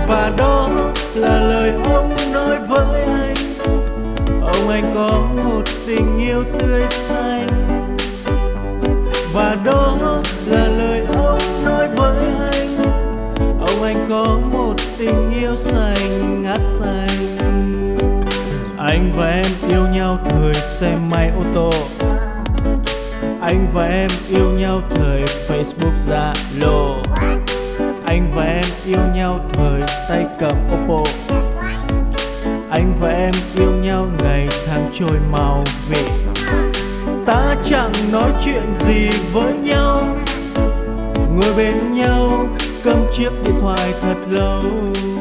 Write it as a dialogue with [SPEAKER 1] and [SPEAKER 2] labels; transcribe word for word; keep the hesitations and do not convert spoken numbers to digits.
[SPEAKER 1] Và đó là lời ông nói với anh. Ông anh có một tình yêu tươi xanh. Và đó là lời ông nói với anh. Ông anh có một tình yêu xanh ngát xanh. Anh và em yêu nhau thời xe máy ô tô. Anh và em yêu nhau thời Facebook Zalo. Anh và em yêu nhau thời tay cầm Oppo. Anh và em yêu nhau ngày tháng trôi mau vì ta chẳng nói chuyện gì với nhau, ngồi bên nhau cầm chiếc điện thoại thật lâu.